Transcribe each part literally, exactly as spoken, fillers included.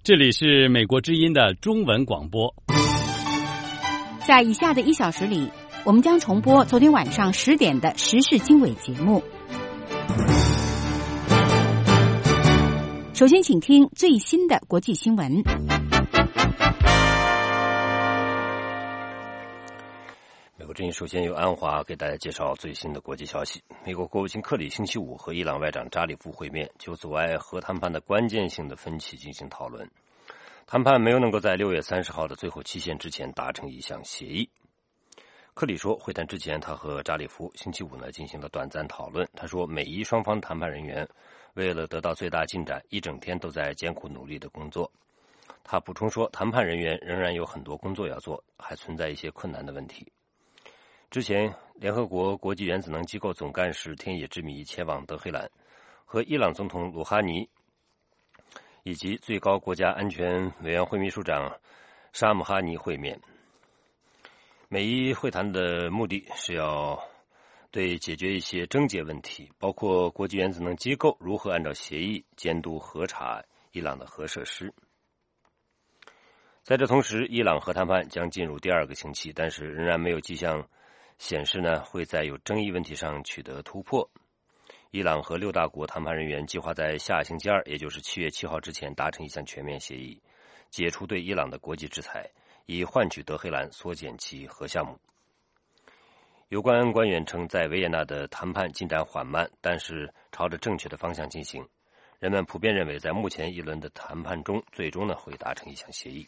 这里是美国之音的中文广播。 在以下的一小时里，我们将重播昨天晚上十点的时事经纬节目。首先请听最新的国际新闻。 美国之音首先由安华给大家介绍最新的国际消息。美国国务卿克里星期五和伊朗外长扎里夫会面，就阻碍核谈判的关键性的分歧进行讨论。谈判没有能够在六月三十号的最后期限之前达成一项协议。克里说，会谈之前他和扎里夫星期五呢进行了短暂讨论。他说，美伊双方谈判人员为了得到最大进展，一整天都在艰苦努力的工作。他补充说，谈判人员仍然有很多工作要做，还存在一些困难的问题。之前，联合国国际原子能机构总干事田野之米前往德黑兰，和伊朗总统鲁哈尼以及最高国家安全委员会秘书长沙姆哈尼会面。美伊会谈的目的是要对解决一些症结问题，包括国际原子能机构如何按照协议监督核查伊朗的核设施。在这同时，伊朗核谈判将进入第二个星期，但是仍然没有迹象显示呢会在有争议问题上取得突破。伊朗和六大国谈判人员计划在下星期二，也就是七月七号之前达成一项全面协议，解除对伊朗的国际制裁，以换取德黑兰缩减其核项目。有关官员称，在维也纳的谈判进展缓慢，但是朝着正确的方向进行。人们普遍认为，在目前一轮的谈判中，最终呢会达成一项协议。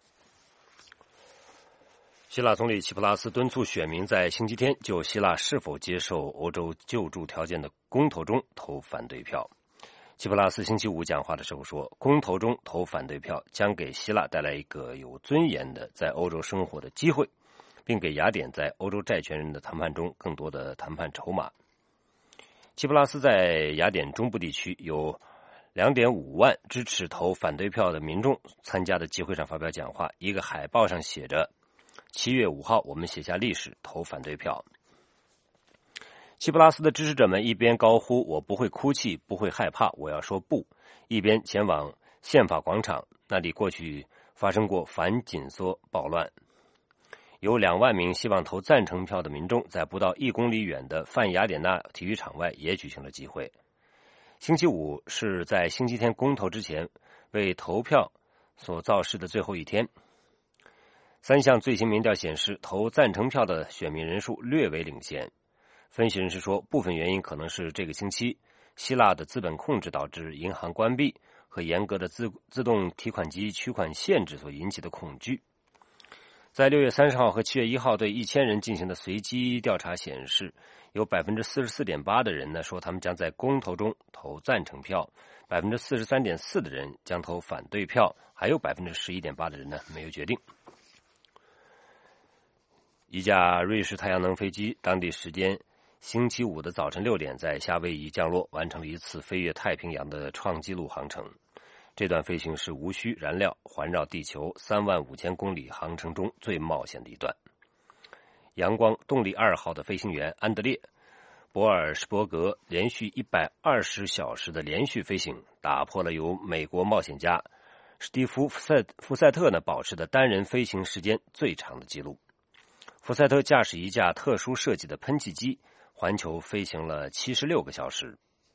希腊总理齐普拉斯敦促选民在星期天就希腊是否接受欧洲救助条件的公投中投反对票。齐普拉斯星期五讲话的时候说，公投中投反对票将给希腊带来一个有尊严的在欧洲生活的机会，并给雅典在欧洲债权人的谈判中更多的谈判筹码。齐普拉斯在雅典中部地区有 两点五万支持投反对票的民众参加的集会上发表讲话，一个海报上写着七月五号我们写下历史，投反对票。齐普拉斯的支持者们一边高呼我不会哭泣，不会害怕，我要说不，一边前往宪法广场，那里过去发生过反紧缩暴乱。有两万名希望投赞成票的民众在不到一公里远的泛雅典娜体育场外也举行了集会。星期五是在星期天公投之前为投票所造势的最后一天。三项最新民调显示，投赞成票的选民人数略微领先。分析人士说，部分原因可能是这个星期希腊的资本控制导致银行关闭和严格的自自动提款机取款限制所引起的恐惧。在六月三十号和七月一号对一千人进行的随机调查显示，有 百分之四十四点八 的人呢说他们将在公投中投赞成票， 百分之四十三点四 的人将投反对票，还有 百分之十一点八 的人呢没有决定。一架瑞士太阳能飞机当地时间星期五的早晨六点在夏威夷降落，完成了一次飞越太平洋的创纪录航程。这段飞行是无需燃料环绕地球三万五千公里航程中最冒险的一段。阳光动力二号的飞行员安德烈·博尔什伯格连续一百二十小时的连续飞行，打破了由美国冒险家史蒂夫·福塞福塞特呢保持的单人飞行时间最长的记录。福塞特驾驶一架特殊设计的喷气机环球飞行了七十六个小时。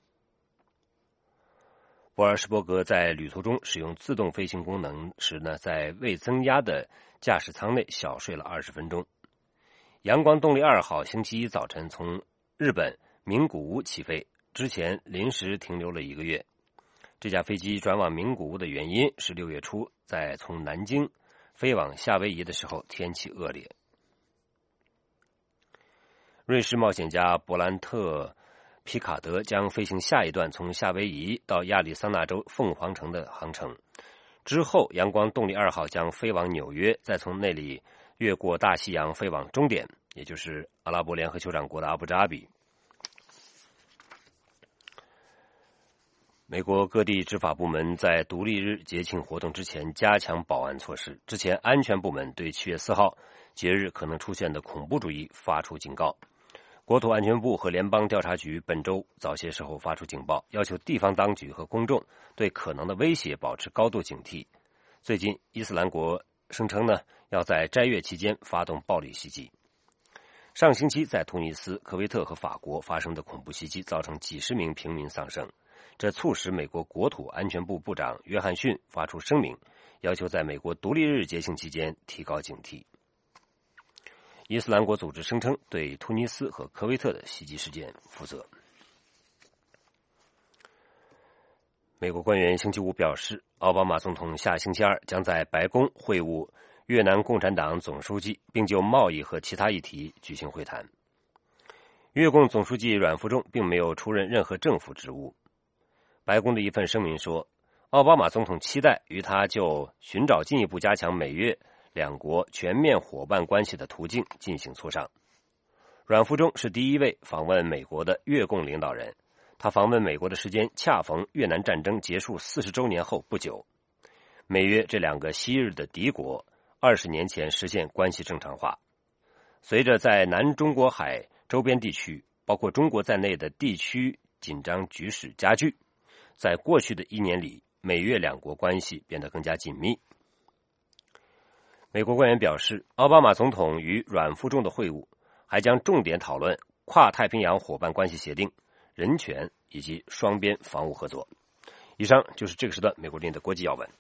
博尔什伯格在旅途中使用自动飞行功能时呢，在未增压的驾驶舱内小睡了二十分钟。阳光动力二号星期一早晨从日本名古屋起飞，之前临时停留了一个月。这架飞机转往名古屋的原因是六月初在从南京飞往夏威夷的时候天气恶劣。瑞士冒险家伯兰特皮卡德将飞行下一段从夏威夷到亚利桑那州凤凰城的航程，之后阳光动力二号将飞往纽约，再从那里越过大西洋飞往终点，也就是阿拉伯联合酋长国的阿布扎比。美国各地执法部门在独立日节庆活动之前加强保安措施。之前安全部门对七月四号节日可能出现的恐怖主义发出警告。国土安全部和联邦调查局本周早些时候发出警报，要求地方当局和公众对可能的威胁保持高度警惕。 最近伊斯兰国声称呢，要在斋月期间发动暴力袭击。上星期在突尼斯、科威特和法国发生的恐怖袭击造成几十名平民丧生，这促使美国国土安全部部长约翰逊发出声明，要求在美国独立日节庆期间提高警惕。伊斯兰国组织声称对突尼斯和科威特的袭击事件负责。美国官员星期五表示，奥巴马总统下星期二将在白宫会晤越南共产党总书记，并就贸易和其他议题举行会谈。越共总书记阮富仲并没有出任任何政府职务。白宫的一份声明说，奥巴马总统期待与他就寻找进一步加强美越两国全面伙伴关系的途径进行磋商。阮富仲是第一位访问美国的越共领导人，他访问美国的时间恰逢越南战争结束四十周年后不久。美越这两个昔日的敌国二十年前实现关系正常化。随着在南中国海周边地区，包括中国在内的地区紧张局势加剧，在过去的一年里，美越两国关系变得更加紧密。美国官员表示，奥巴马总统与阮富仲的会晤还将重点讨论跨太平洋伙伴关系协定、人权以及双边防务合作。以上就是这个时段美国之音的国际要闻。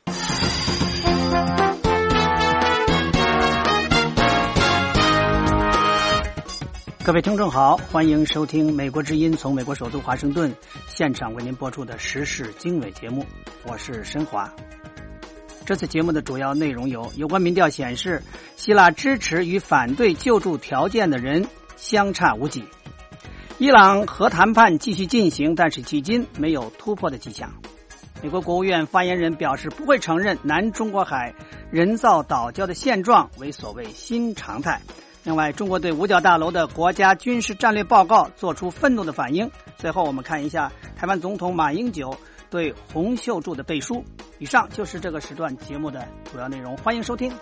各位听众好，欢迎收听美国之音从美国首都华盛顿现场为您播出的时事经纬节目，我是申华。这次节目的主要内容有：有关民调显示，希腊支持与反对救助条件的人相差无几；伊朗核谈判继续进行，但是迄今没有突破的迹象。美国国务院发言人表示，不会承认南中国海人造岛礁的现状为所谓新常态。另外，中国对五角大楼的国家军事战略报告做出愤怒的反应。最后我们看一下台湾总统马英九对洪秀柱的背书。以上就是这个时段节目的主要内容，欢迎收听。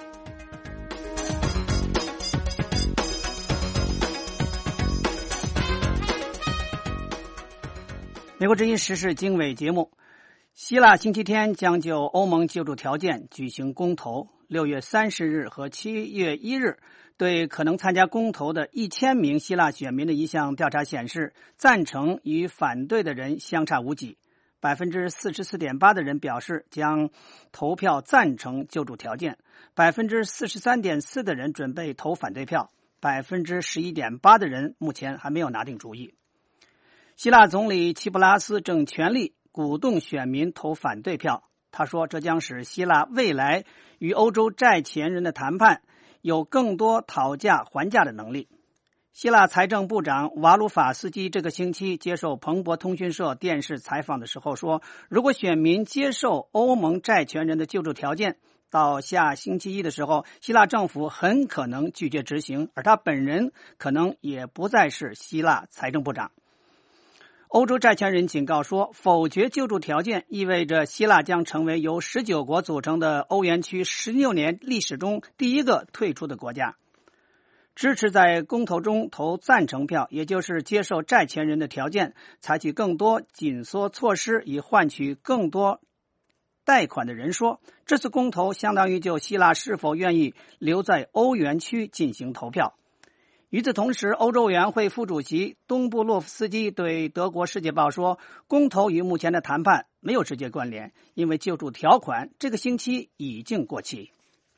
美国之音时事经纬节目，希腊星期天将就欧盟救助条件举行公投，六月三十日和七月一日对可能参加公投的一千名希腊选民的一项调查显示，赞成与反对的人相差无几，百分之四十四点八的人表示将投票赞成救助条件，百分之四十三点四的人准备投反对票，百分之十一点八的人目前还没有拿定主意。希腊总理齐普拉斯正全力鼓动选民投反对票，他说这将使希腊未来与欧洲债权人的谈判有更多讨价还价的能力。希腊财政部长瓦鲁法斯基这个星期接受彭博通讯社电视采访的时候说，如果选民接受欧盟债权人的救助条件，到下星期一的时候，希腊政府很可能拒绝执行，而他本人可能也不再是希腊财政部长。欧洲债权人警告说，否决救助条件意味着希腊将成为由十九国组成的欧元区十六年历史中第一个退出的国家。支持在公投中投赞成票，也就是接受债权人的条件，采取更多紧缩措施以换取更多贷款的人说，这次公投相当于就希腊是否愿意留在欧元区进行投票。与此同时，欧洲委员会副主席东布洛夫斯基对德国《世界报》说，公投与目前的谈判没有直接关联，因为救助条款这个星期已经过期。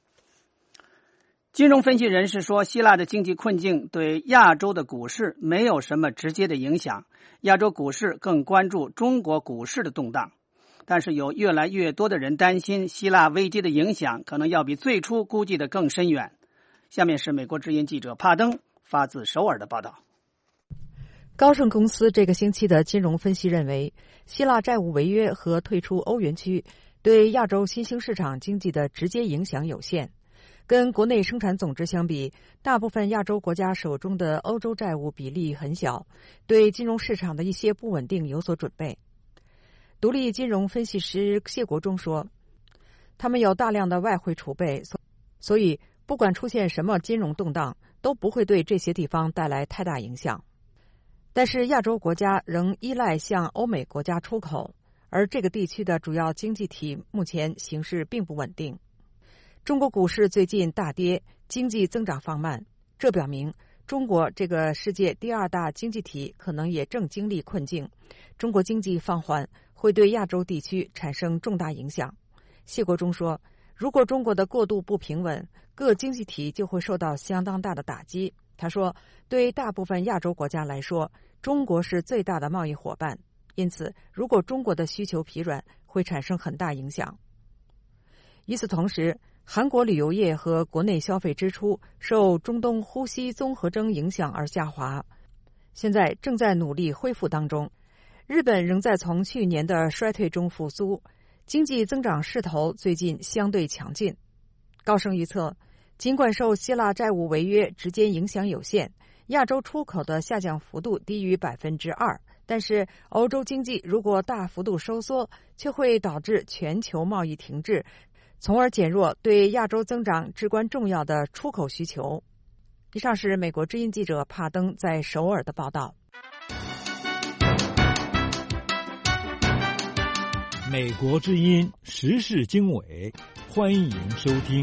金融分析人士说，希腊的经济困境对亚洲的股市没有什么直接的影响，亚洲股市更关注中国股市的动荡。但是有越来越多的人担心，希腊危机的影响可能要比最初估计的更深远。下面是美国之音记者帕登发自首尔的报道。 高盛公司这个星期的金融分析认为，希腊债务违约和退出欧元区对亚洲新兴市场经济的直接影响有限。跟国内生产总值相比，大部分亚洲国家手中的欧洲债务比例很小，对金融市场的一些不稳定有所准备。独立金融分析师谢国忠说，他们有大量的外汇储备，所以不管出现什么金融动荡，都不会对这些地方带来太大影响。但是亚洲国家仍依赖向欧美国家出口， 而这个地区的主要经济体目前形势并不稳定。中国股市最近大跌，经济增长放慢，这表明中国这个世界第二大经济体可能也正经历困境。中国经济放缓会对亚洲地区产生重大影响。谢国忠说，如果中国的过渡不平稳，各经济体就会受到相当大的打击。他说，对大部分亚洲国家来说，中国是最大的贸易伙伴，因此如果中国的需求疲软，会产生很大影响。与此同时，韩国旅游业和国内消费支出受中东呼吸综合征影响而下滑，现在正在努力恢复当中。日本仍在从去年的衰退中复苏，经济增长势头最近相对强劲。高盛预测，尽管受希腊债务违约直接影响有限，亚洲出口的下降幅度低于百分之二，但是欧洲经济如果大幅度收缩，却会导致全球贸易停滞，从而减弱对亚洲增长至关重要的出口需求。以上是美国之音记者帕登在首尔的报道。 美国之音时事经纬，欢迎收听。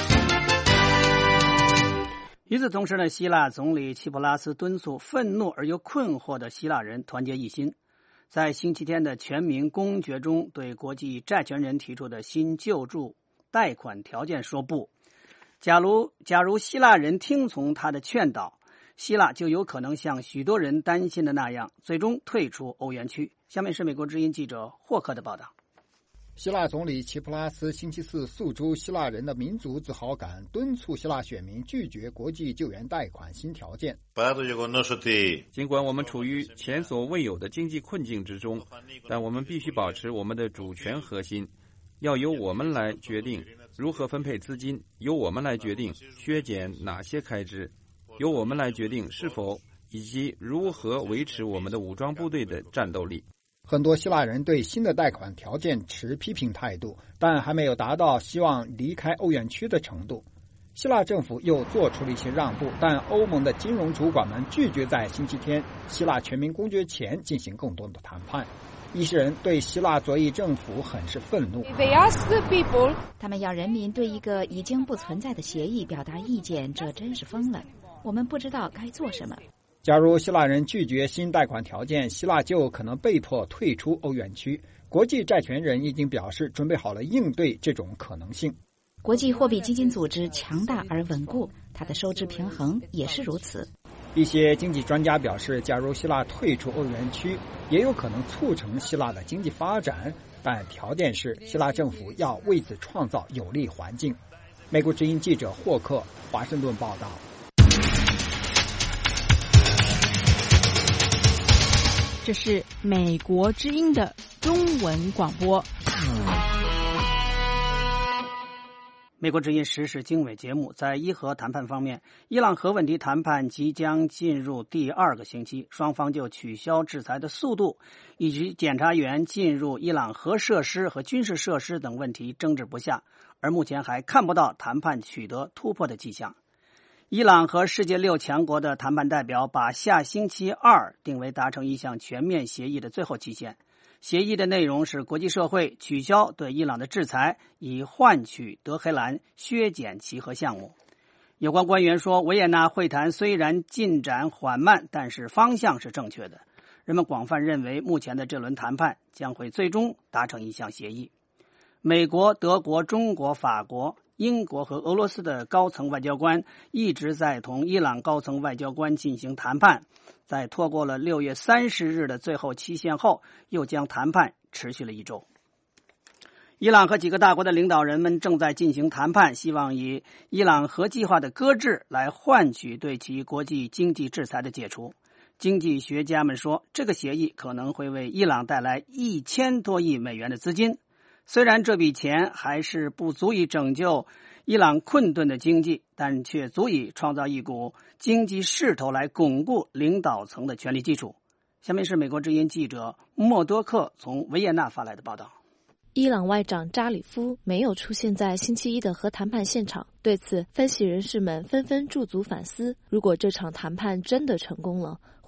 与此同时呢，希腊总理齐普拉斯敦促愤怒而又困惑的希腊人团结一心，在星期天的全民公决中对国际债权人提出的新救助贷款条件说不。假如假如希腊人听从他的劝导，希腊就有可能像许多人担心的那样，最终退出欧元区。下面是美国之音记者霍克的报道。 希腊总理齐普拉斯星期四诉诸希腊人的民族自豪感，敦促希腊选民拒绝国际救援贷款新条件。 尽管我们处于前所未有的经济困境之中，但我们必须保持我们的主权核心，要由我们来决定如何分配资金，由我们来决定削减哪些开支，由我们来决定是否以及如何维持我们的武装部队的战斗力。 很多希腊人对新的贷款条件持批评态度，但还没有达到希望离开欧元区的程度。希腊政府又做出了一些让步，但欧盟的金融主管们拒绝在星期天希腊全民公决前进行更多的谈判。一些人对希腊左翼政府很是愤怒， 他们要人民对一个已经不存在的协议表达意见，这真是疯了。我们不知道该做什么。 假如希腊人拒绝新贷款条件，希腊就可能被迫退出欧元区。国际债权人已经表示准备好了应对这种可能性。 国际货币基金组织强大而稳固，它的收支平衡也是如此。 一些经济专家表示，假如希腊退出欧元区，也有可能促成希腊的经济发展，但条件是希腊政府要为此创造有利环境。美国之音记者霍克，华盛顿报道。 这是美国之音的中文广播。 美国之音时事经纬节目，在伊核谈判方面，伊朗核问题谈判即将进入第二个星期，双方就取消制裁的速度以及检察员进入伊朗核设施和军事设施等问题争执不下，而目前还看不到谈判取得突破的迹象。伊朗和世界六强国的谈判代表把下星期二定为达成一项全面协议的最后期限。协议的内容是国际社会取消对伊朗的制裁，以换取德黑兰削减其核项目。有关官员说，维也纳会谈虽然进展缓慢，但是方向是正确的。人们广泛认为，目前的这轮谈判将会最终达成一项协议。美国、德国、中国、法国、英国和俄罗斯的高层外交官一直在同伊朗高层外交官进行谈判，在拖过了六月三十日的最后期限后，又将谈判持续了一周。伊朗和几个大国的领导人们正在进行谈判，希望以伊朗核计划的搁置来换取对其国际经济制裁的解除。经济学家们说，这个协议可能会为伊朗带来一千多亿美元的资金。虽然这笔钱还是不足以拯救伊朗困顿的经济，但却足以创造一股经济势头来巩固领导层的权力基础。下面是美国之音记者默多克从维也纳发来的报道。 伊朗外长扎里夫没有出现在星期一的核谈判现场，对此分析人士们纷纷驻足反思，如果这场谈判真的成功了，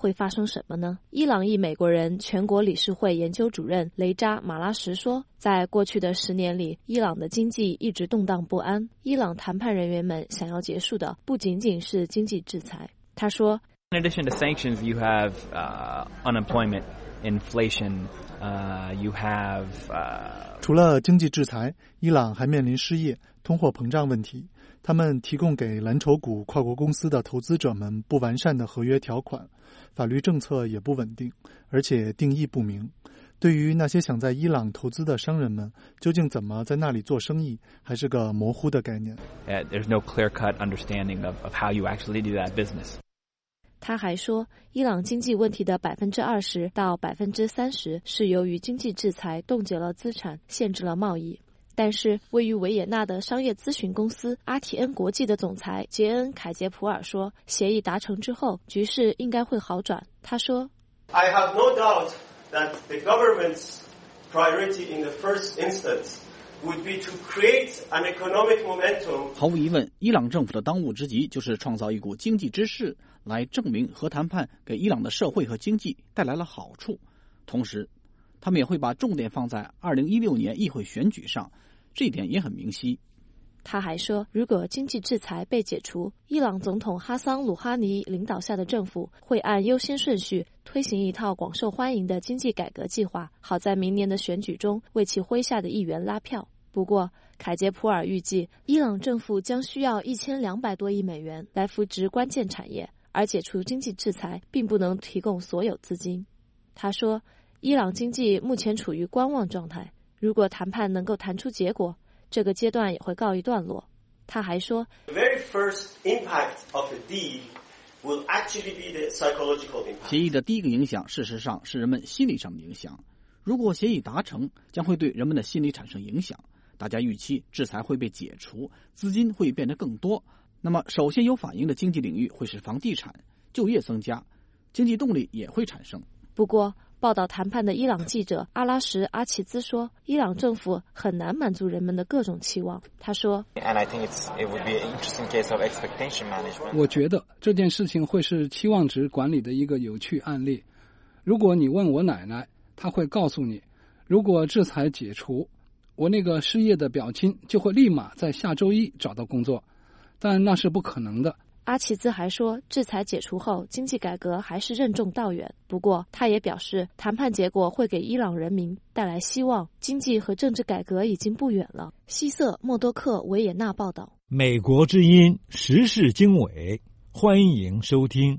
会发生什么呢？伊朗裔美国人全国理事会研究主任雷扎马拉什说，在过去的十年里，伊朗的经济一直动荡不安。伊朗谈判人员们想要结束的不仅仅是经济制裁。他说 In addition to sanctions, you have uh, unemployment, inflation, uh, you have uh... 除了经济制裁，伊朗还面临失业、通货膨胀问题。他们提供给蓝筹股跨国公司的投资者们不完善的合约条款，法律政策也不稳定，而且定义不明。对于那些想在伊朗投资的商人们，究竟怎么在那里做生意，还是个模糊的概念。 Uh, there's no clear-cut understanding of, of how you actually do that business. 他还说，伊朗经济问题的百分之二十到百分之三十是由于经济制裁冻结了资产，限制了贸易。但是，位于维也纳的商业咨询公司阿提恩国际的总裁杰恩·凯杰普尔说，协议达成之后，局势应该会好转。他说 I have no doubt that the government's priority in the first instance would be to create an economic momentum. 毫无疑问，伊朗政府的当务之急就是创造一股经济之势，来证明核谈判给伊朗的社会和经济带来了好处。同时，他们也会把重点放在二零一六年议会选举上，这一点也很明晰。 他还说，如果经济制裁被解除，伊朗总统哈桑·鲁哈尼领导下的政府会按优先顺序推行一套广受欢迎的经济改革计划，好在明年的选举中为其麾下的议员拉票。不过，凯杰普尔预计，伊朗政府将需要一千两百多亿美元来扶植关键产业，而解除经济制裁并不能提供所有资金。他说，伊朗经济目前处于观望状态，如果谈判能够谈出结果，这个阶段也会告一段落。他还说 The very first impact of the deal will actually be the psychological impact. 协议的第一个影响，事实上是人们心理上的影响。如果协议达成，将会对人们的心理产生影响。大家预期制裁会被解除，资金会变得更多。那么，首先有反应的经济领域会是房地产，就业增加，经济动力也会产生。 不过，报道谈判的伊朗记者阿拉什·阿齐兹说，伊朗政府很难满足人们的各种期望。他说 And I think it's, it would be an interesting case of expectation management. 我觉得这件事情会是期望值管理的一个有趣案例。如果你问我奶奶，她会告诉你，如果制裁解除，我那个失业的表亲就会立马在下周一找到工作，但那是不可能的。 阿齐兹还说，制裁解除后，经济改革还是任重道远。不过，他也表示，谈判结果会给伊朗人民带来希望，经济和政治改革已经不远了。西瑟默多克维也纳报道。 美国之音时事经纬，欢迎收听。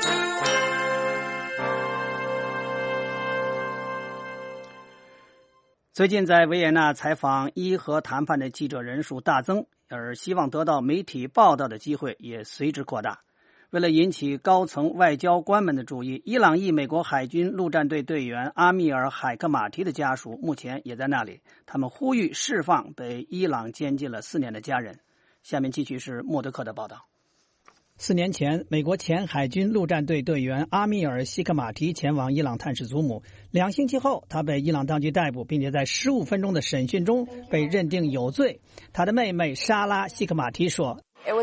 最近在维也纳采访伊核谈判的记者人数大增，而希望得到媒体报道的机会也随之扩大。为了引起高层外交官们的注意，伊朗裔美国海军陆战队队员阿米尔·海克马提的家属目前也在那里，他们呼吁释放被伊朗监禁了四年的家人。下面继续是莫德克的报道。四年前，美国前海军陆战队队员阿米尔·西克马提前往伊朗探视祖母。两星期后，他被伊朗当局逮捕，并且在十五分钟的审讯中被认定有罪。他的妹妹莎拉·西克马提说，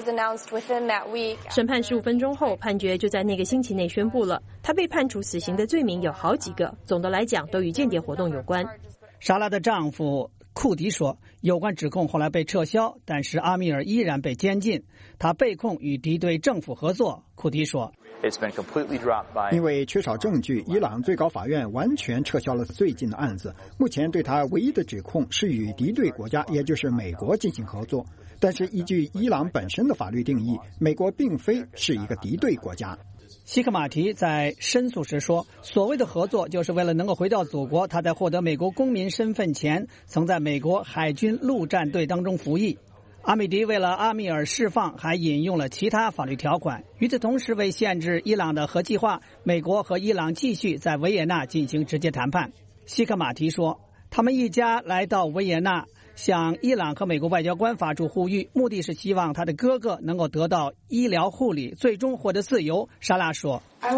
审判十五分钟后，判决就在那个星期内宣布了。他被判处死刑的罪名有好几个，总的来讲都与间谍活动有关。 莎拉的丈夫库迪说，有关指控后来被撤销，但是阿米尔依然被监禁。他被控与敌对政府合作。库迪说， 因为缺少证据，伊朗最高法院完全撤销了最近的案子。目前对他唯一的指控是与敌对国家，也就是美国进行合作。但是依据伊朗本身的法律定义，美国并非是一个敌对国家。 西克马提在申诉时说，所谓的合作就是为了能够回到祖国。他在获得美国公民身份前，曾在美国海军陆战队当中服役。阿米迪为了阿米尔释放，还引用了其他法律条款。与此同时，为限制伊朗的核计划，美国和伊朗继续在维也纳进行直接谈判。西克马提说，他们一家来到维也纳，向伊朗和美国外交官发出呼吁，目的是希望他的哥哥能够得到医疗护理，最终获得自由。莎拉说，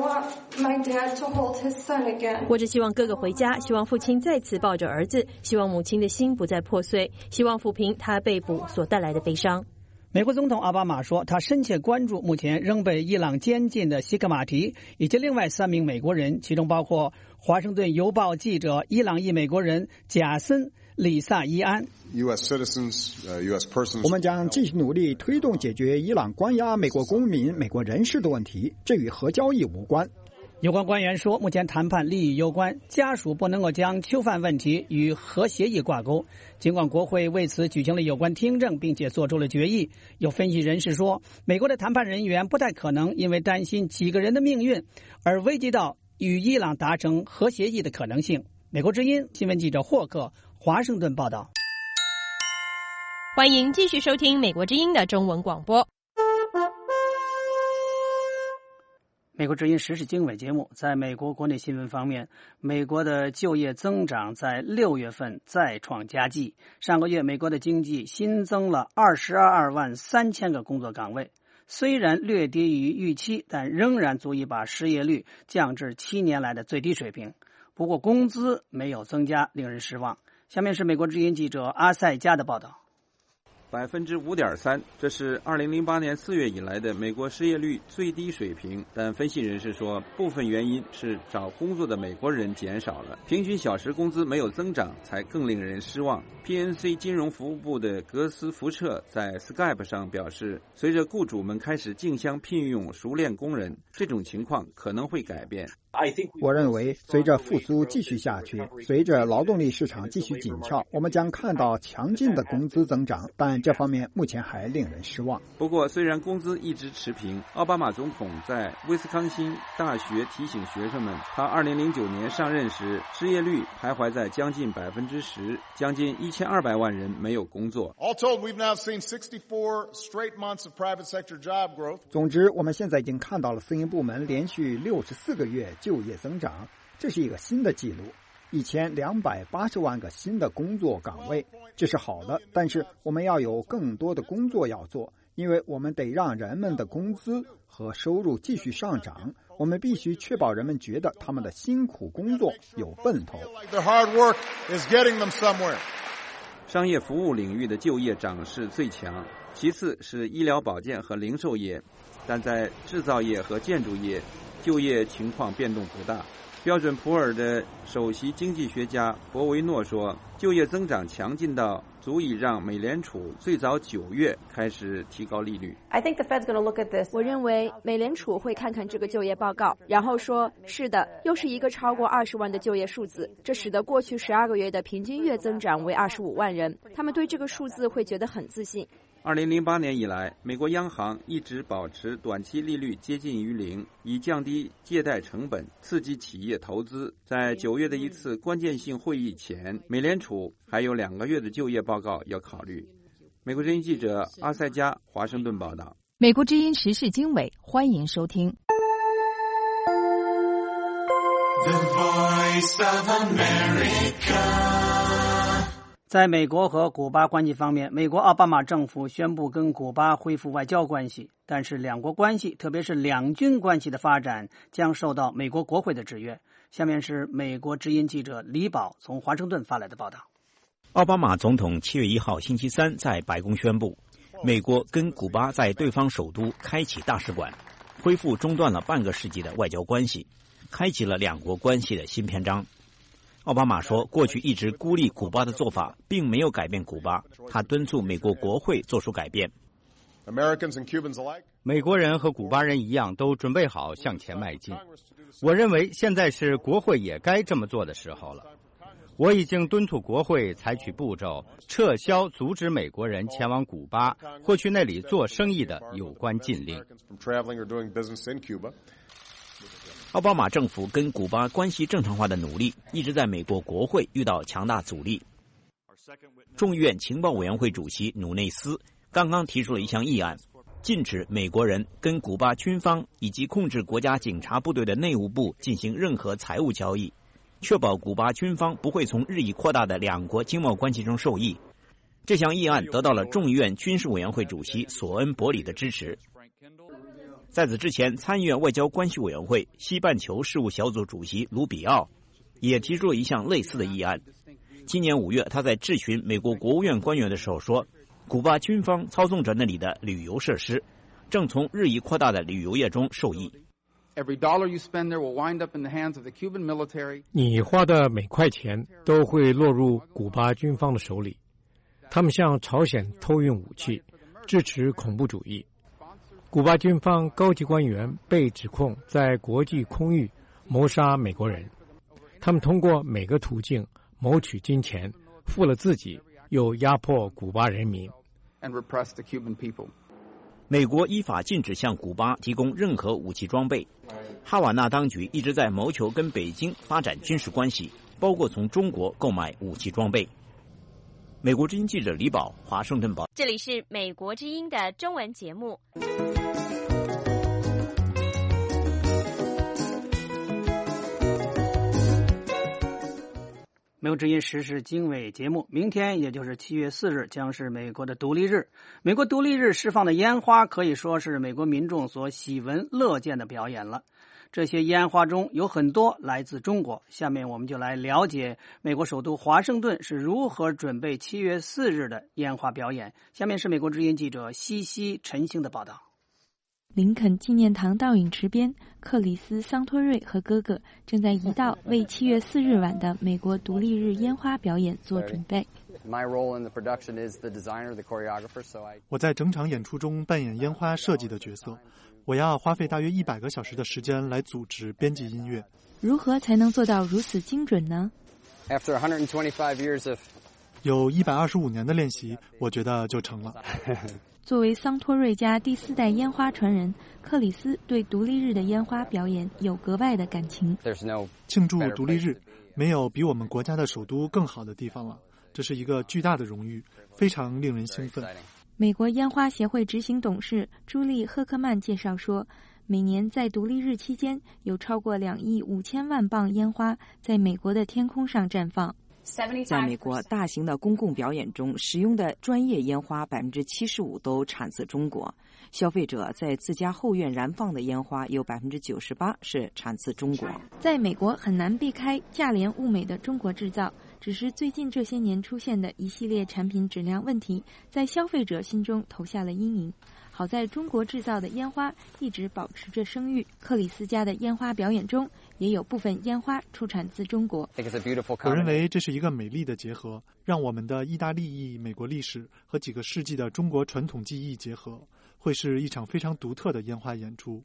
我只希望哥哥回家，希望父亲再次抱着儿子，希望母亲的心不再破碎，希望抚平他被捕所带来的悲伤。 美国总统奥巴马说，他深切关注目前仍被伊朗监禁的西克马提以及另外三名美国人，其中包括华盛顿邮报记者、伊朗裔美国人贾森·里萨伊安。 U S citizens, uh, U S persons. 我们将继续努力推动解决伊朗关押美国公民、美国人士的问题，这与核交易无关。 有关官员说，目前谈判利益攸关，家属不能够将囚犯问题与核协议挂钩。尽管国会为此举行了有关听证，并且做出了决议，有分析人士说，美国的谈判人员不太可能因为担心几个人的命运而危及到与伊朗达成核协议的可能性。美国之音新闻记者霍克华盛顿报道。 欢迎继续收听美国之音的中文广播。 美国之音时事经纬节目，在美国国内新闻方面，美国的就业增长在六月份再创佳绩。上个月，美国的经济新增了二十二万三千个工作岗位，虽然略低于预期，但仍然足以把失业率降至七年来的最低水平。不过，工资没有增加，令人失望。下面是美国之音记者阿塞加的报道。 百分之五点三，这是二零零八年四月以来的美国失业率最低水平。但分析人士说，部分原因是找工作的美国人减少了，平均小时工资没有增长，才更令人失望。P N C 金融服务部的格斯福彻在 Skype 上表示，随着雇主们开始竞相聘用熟练工人，这种情况可能会改变。 我认为，随着复苏继续下去，随着劳动力市场继续紧俏，我们将看到强劲的工资增长，但这方面目前还令人失望。 不过，虽然工资一直持平，奥巴马总统在威斯康星大学提醒学生们，他二零零九年上任时，失业率徘徊在将近百分之十，将近一千二百万人没有工作。 All told, we've now seen sixty-four straight months of private sector job growth. 总之，我们现在已经看到了私营部门连续六十四个月就业增长，这是一个新的纪录，一千两百八十万个新的工作岗位，这是好的。但是我们要有更多的工作要做，因为我们得让人们的工资和收入继续上涨。我们必须确保人们觉得他们的辛苦工作有奔头。 商业服务领域的就业涨势最强，其次是医疗保健和零售业，但在制造业和建筑业，就业情况变动不大。标准普尔的首席经济学家博维诺说，就业增长强劲到足以让美联储最早九月开始提高利率。 我认为美联储会看看这个就业报告，然后说，是的，又是一个超过二十万的就业数字，这使得过去十二个月的平均月增长为二十五万人。他们对这个数字会觉得很自信。 二零零八年以来，美国央行一直保持短期利率接近于零，以降低借贷成本，刺激企业投资。在九月的一次关键性会议前，美联储还有两个月的就业报告要考虑。美国之音记者阿塞加华盛顿报道。 美国之音时事经纬，欢迎收听。 The Voice of America。 在美国和古巴关系方面，美国奥巴马政府宣布跟古巴恢复外交关系，但是两国关系，特别是两军关系的发展将受到美国国会的制约。下面是美国之音记者李宝从华盛顿发来的报道。 奥巴马总统七月一号星期三在白宫宣布，美国跟古巴在对方首都开启大使馆，恢复中断了半个世纪的外交关系，开启了两国关系的新篇章。奥巴马说，过去一直孤立古巴的做法并没有改变古巴，他敦促美国国会做出改变。 美国人和古巴人一样，都准备好向前迈进。我认为现在是国会也该这么做的时候了。我已经敦促国会采取步骤，撤销阻止美国人前往古巴或去那里做生意的有关禁令。 奥巴马政府跟古巴关系正常化的努力一直在美国国会遇到强大阻力。众议院情报委员会主席努内斯刚刚提出了一项议案，禁止美国人跟古巴军方以及控制国家警察部队的内务部进行任何财务交易，确保古巴军方不会从日益扩大的两国经贸关系中受益。这项议案得到了众议院军事委员会主席索恩伯里的支持。在此之前，参议院外交关系委员会西半球事务小组主席卢比奥也提出了一项类似的议案。今年五月，他在质询美国国务院官员的时候说， 古巴军方操纵着那里的旅游设施，正从日益扩大的旅游业中受益。 你花的每块钱都会落入古巴军方的手里，他们向朝鲜偷运武器，支持恐怖主义。古巴军方高级官员被指控在国际空域谋杀美国人，他们通过每个途径谋取金钱，富了自己，又压迫古巴人民。 美国依法禁止向古巴提供任何武器装备。哈瓦那当局一直在谋求跟北京发展军事关系，包括从中国购买武器装备。美国之音记者李宝，华盛顿报。 这里是美国之音的中文节目。 美国之音时事经纬节目，明天也就是七月四日将是美国的独立日。美国独立日释放的烟花可以说是美国民众所喜闻乐见的表演了。这些烟花中有很多来自中国。下面我们就来了解美国首都华盛顿是如何准备七月四日的烟花表演。下面是美国之音记者西西陈星的报道。 林肯纪念堂倒影池边，克里斯·桑托瑞和哥哥正在一道为七月四日晚的美国独立日烟花表演做准备。 我在整场演出中扮演烟花设计的角色，我要花费大约一百个小时的时间来组织、编辑音乐。 如何才能做到如此精准呢？ 有一百二十五年的练习，我觉得就成了。 作为桑托瑞家第四代烟花传人，克里斯对独立日的烟花表演有格外的感情。 庆祝独立日，没有比我们国家的首都更好的地方了。这是一个巨大的荣誉，非常令人兴奋。 美国烟花协会执行董事朱莉·赫克曼介绍说，每年在独立日期间，有超过两亿五千万磅烟花在美国的天空上绽放。 在美国大型的公共表演中使用的专业烟花百分之七十五都产自中国，消费者在自家后院燃放的烟花有百分之九十八是产自中国。 在美国很难避开价廉物美的中国制造，只是最近这些年出现的一系列产品质量问题，在消费者心中投下了阴影。好在中国制造的烟花一直保持着声誉，克里斯家的烟花表演中也有部分烟花出产自中国。 我认为这是一个美丽的结合，让我们的意大利裔美国历史和几个世纪的中国传统技艺结合，会是一场非常独特的烟花演出。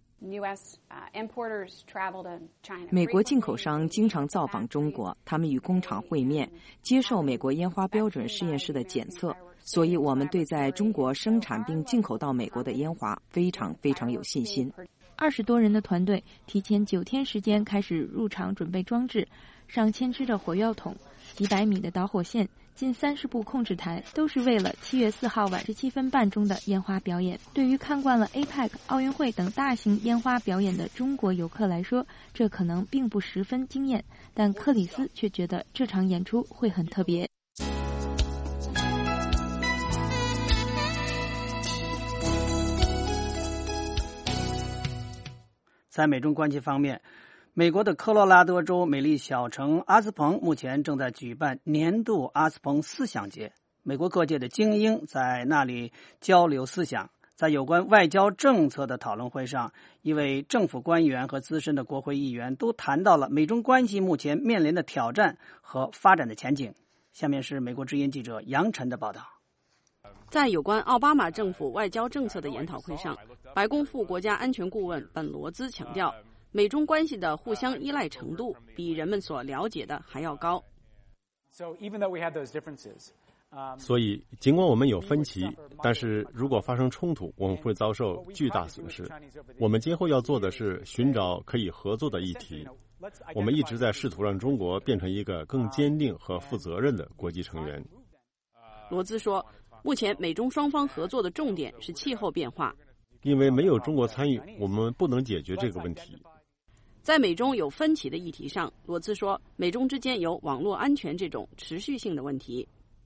美国进口商经常造访中国，他们与工厂会面，接受美国烟花标准实验室的检测，所以我们对在中国生产并进口到美国的烟花非常非常有信心。 二十多人的团队提前九天时间开始入场准备装置，上千支的火药桶、几百米的导火线、近三十部控制台，都是为了七月四号晚十七分半钟的烟花表演。对于看惯了 A P E C、奥运会等大型烟花表演的中国游客来说，这可能并不十分惊艳，但克里斯却觉得这场演出会很特别。 在美中关系方面，美国的科罗拉多州美丽小城阿斯彭目前正在举办年度阿斯彭思想节，美国各界的精英在那里交流思想。在有关外交政策的讨论会上，一位政府官员和资深的国会议员都谈到了美中关系目前面临的挑战和发展的前景。下面是美国之音记者杨晨的报道。 在有关奥巴马政府外交政策的研讨会上，白宫副国家安全顾问本罗兹强调，美中关系的互相依赖程度比人们所了解的还要高。 所以，尽管我们有分歧，但是如果发生冲突，我们会遭受巨大损失。我们今后要做的是寻找可以合作的议题。我们一直在试图让中国变成一个更坚定和负责任的国际成员。 罗兹说，目前美中双方合作的重点是气候变化。 因为没有中国参与，我们不能解决这个问题。 在美中有分歧的议题上，罗兹说，美中之间有网络安全这种持续性的问题。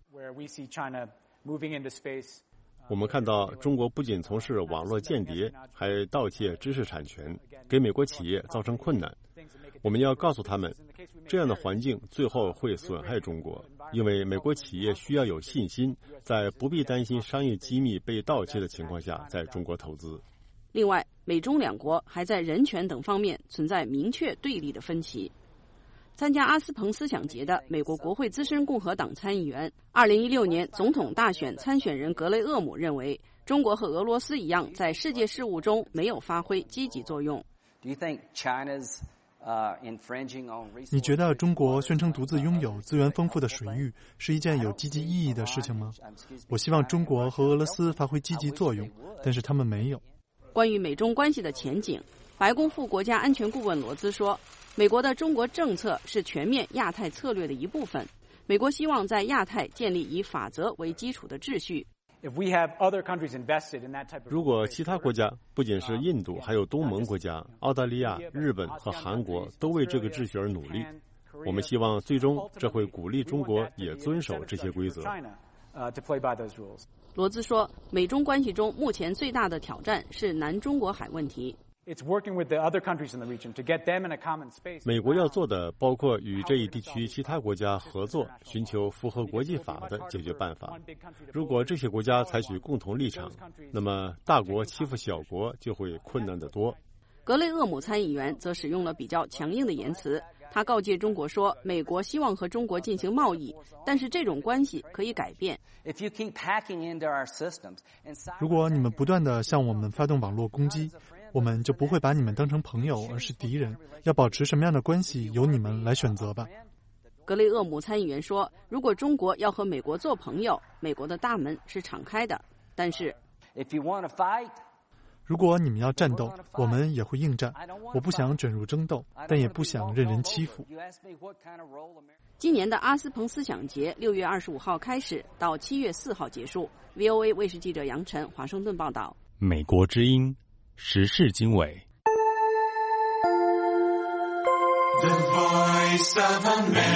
我们看到中国不仅从事网络间谍，还盗窃知识产权，给美国企业造成困难。我们要告诉他们，这样的环境最后会损害中国。 因为美国企业需要有信心，在不必担心商业机密被盗窃的情况下在中国投资。 另外，美中两国还在人权等方面存在明确对立的分歧。参加阿斯彭思想节的美国国会资深共和党参议员、二零一六年总统大选参选人格雷厄姆认为，中国和俄罗斯一样，在世界事务中没有发挥积极作用。 你觉得中国宣称独自拥有资源丰富的水域是一件有积极意义的事情吗？我希望中国和俄罗斯发挥积极作用，但是他们没有。 关于美中关系的前景，白宫副国家安全顾问罗兹说，美国的中国政策是全面亚太策略的一部分。美国希望在亚太建立以法则为基础的秩序。 如果其他国家，不仅是印度，还有东盟国家、澳大利亚、日本和韩国都为这个秩序而努力，我们希望最终这会鼓励中国也遵守这些规则。 罗兹说，美中关系中目前最大的挑战是南中国海问题。 美国要做的包括与这一地区其他国家合作，寻求符合国际法的解决办法。如果这些国家采取共同立场，那么大国欺负小国就会困难得多。 格雷厄姆参议员则使用了比较强硬的言辞，他告诫中国说，美国希望和中国进行贸易，但是这种关系可以改变。 如果你们不断地向我们发动网络攻击，我们就不会把你们当成朋友，而是敌人。要保持什么样的关系，由你们来选择吧。 格雷厄姆参议员说，如果中国要和美国做朋友，美国的大门是敞开的，但是如果你们要战斗，我们也会应战。我不想卷入争斗，但也不想任人欺负。 今年的阿斯彭思想节六月二十五号开始，到七月四号结束。V O A 卫视记者杨晨，华盛顿报道。 美国之音，时事经纬。 The Voice of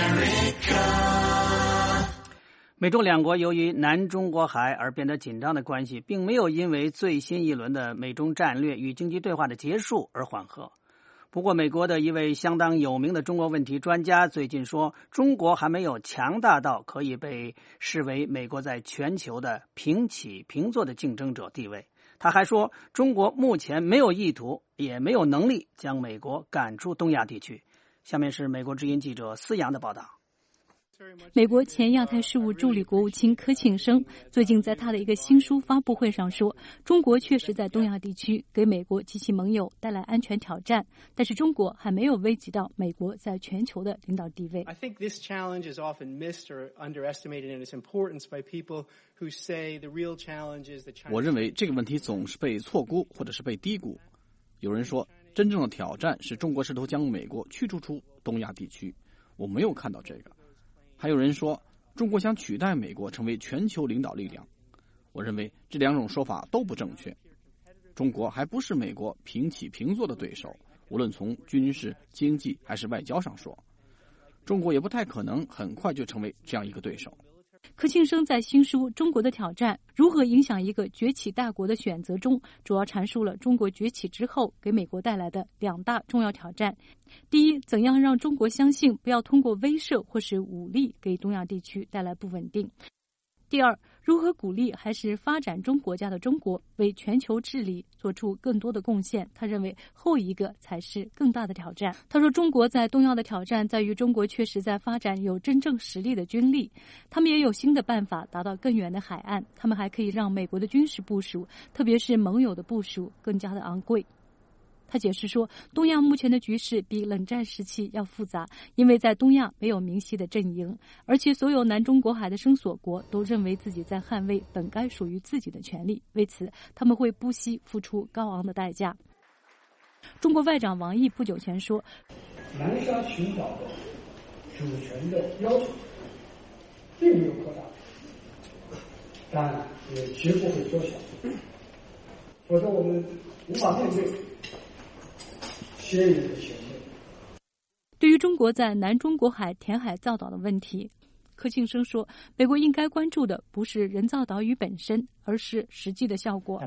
America。 美中两国由于南中国海而变得紧张的关系，并没有因为最新一轮的美中战略与经济对话的结束而缓和。不过，美国的一位相当有名的中国问题专家最近说，中国还没有强大到可以被视为美国在全球的平起平坐的竞争者地位。他还说，中国目前没有意图，也没有能力将美国赶出东亚地区。下面是美国之音记者思阳的报道。 美国前亚太事务助理国务卿柯庆生最近在他的一个新书发布会上说，中国确实在东亚地区给美国及其盟友带来安全挑战，但是中国还没有危及到美国在全球的领导地位。 I think this challenge is often missed or underestimated in its importance by people who say the real challenge is the Chinese. 我认为这个问题总是被错估或者是被低估。有人说，真正的挑战是中国试图将美国驱逐出东亚地区，我没有看到这个。还有人说，中国想取代美国成为全球领导力量。我认为这两种说法都不正确。中国还不是美国平起平坐的对手，无论从军事、经济还是外交上说，中国也不太可能很快就成为这样一个对手。 柯庆生在新书《中国的挑战：如何影响一个崛起大国的选择》中，主要阐述了中国崛起之后给美国带来的两大重要挑战。第一，怎样让中国相信不要通过威慑或是武力给东亚地区带来不稳定。第二，如何鼓励还是发展中国家的中国为全球治理做出更多的贡献。他认为后一个才是更大的挑战。他说，中国在东亚的挑战在于中国确实在发展有真正实力的军力，他们也有新的办法达到更远的海岸，他们还可以让美国的军事部署，特别是盟友的部署更加的昂贵。他解释说，东亚目前的局势比冷战时期要复杂，因为在东亚没有明晰的阵营，而且所有南中国海的声索国都认为自己在捍卫本该属于自己的权利，为此他们会不惜付出高昂的代价。中国外长王毅不久前说， 南沙群岛的主权的要求并没有扩大，但也绝不会缩小，否则我们无法面对对于中国在南中国海填海造岛的问题，柯庆生说，美国应该关注的不是人造岛屿本身，而是实际的效果。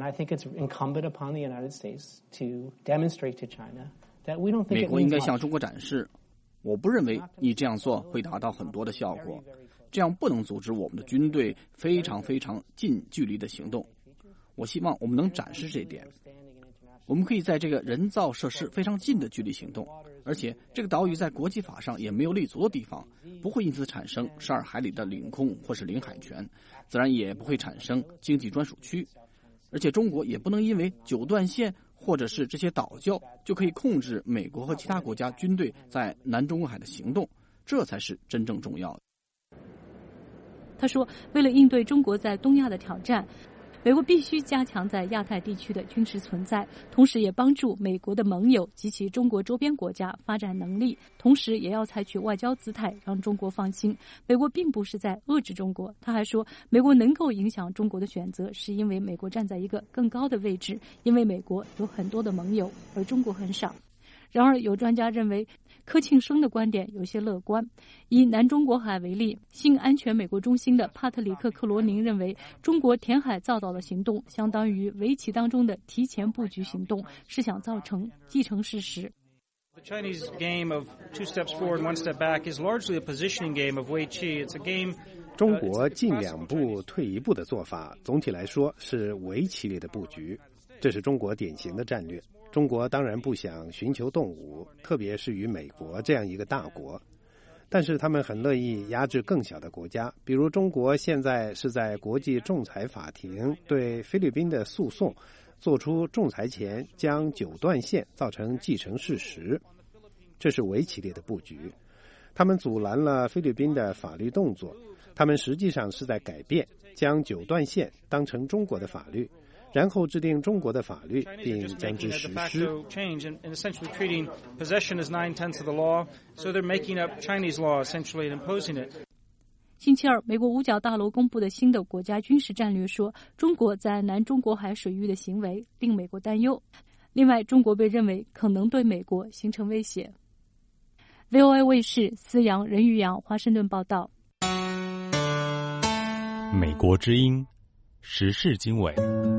美国应该向中国展示，我不认为你这样做会达到很多的效果， 这样不能阻止我们的军队非常非常近距离的行动。我希望我们能展示这一点。我们可以在这个人造设施非常近的距离行动，而且这个岛屿在国际法上也没有立足的地方，不会因此产生十二海里的领空或是领海权，自然也不会产生经济专属区。而且中国也不能因为九段线或者是这些岛礁就可以控制美国和其他国家军队在南中国海的行动，这才是真正重要的。 他说，为了应对中国在东亚的挑战，美国必须加强在亚太地区的军事存在，同时也帮助美国的盟友及其中国周边国家发展能力，同时也要采取外交姿态，让中国放心，美国并不是在遏制中国。他还说，美国能够影响中国的选择，是因为美国站在一个更高的位置，因为美国有很多的盟友，而中国很少。然而，有专家认为，柯庆生的观点有些乐观。以南中国海为例，新安全美国中心的帕特里克·克罗宁认为，中国填海造岛的行动相当于围棋当中的提前布局行动，是想造成既成事实。 The Chinese game of two steps forward, one step back is largely a positioning game of Wei Qi. It's a game. 中国进两步退一步的做法，总体来说是围棋里的布局，这是中国典型的战略。中国当然不想寻求动武，特别是与美国这样一个大国，但是他们很乐意压制更小的国家，比如中国现在是在国际仲裁法庭对菲律宾的诉讼做出仲裁前将九段线造成既成事实，这是围棋里的布局。他们阻拦了菲律宾的法律动作，他们实际上是在改变，将九段线当成中国的法律，然后制定中国的法律，并将之实施。 星期二，美国五角大楼公布的新的国家军事战略说，中国在南中国海水域的行为令美国担忧。另外，中国被认为可能对美国形成威胁。V O A 卫视思阳、任玉阳华盛顿报道。 美国之音时事经纬。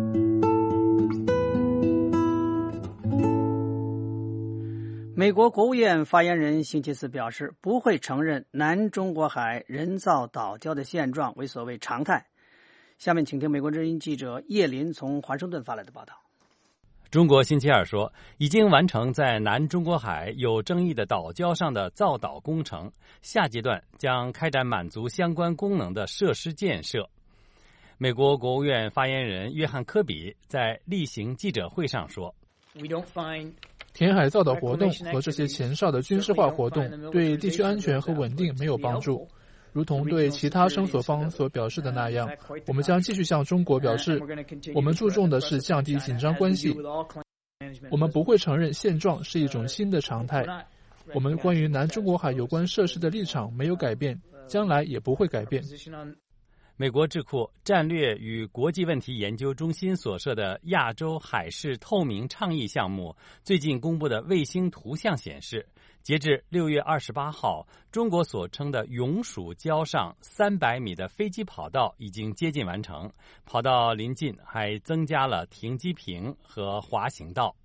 美国国务院发言人星期四表示，不会承认南中国海人造岛礁的现状为所谓常态。下面请听美国之音记者叶林从华盛顿发来的报道。 中国星期二说，已经完成在南中国海有争议的岛礁上的造岛工程，下阶段将开展满足相关功能的设施建设。美国国务院发言人约翰科比在例行记者会上说， 填海造岛活动和这些前哨的军事化活动对地区安全和稳定没有帮助。如同对其他声索方所表示的那样，我们将继续向中国表示，我们注重的是降低紧张关系。我们不会承认现状是一种新的常态。我们关于南中国海有关设施的立场没有改变，将来也不会改变。 美国智库战略与国际问题研究中心所设的亚洲海事透明倡议项目最近公布的卫星图像显示，截至六月二十八号，中国所称的永暑礁上三百米的飞机跑道已经接近完成，跑道临近还增加了停机坪和滑行道。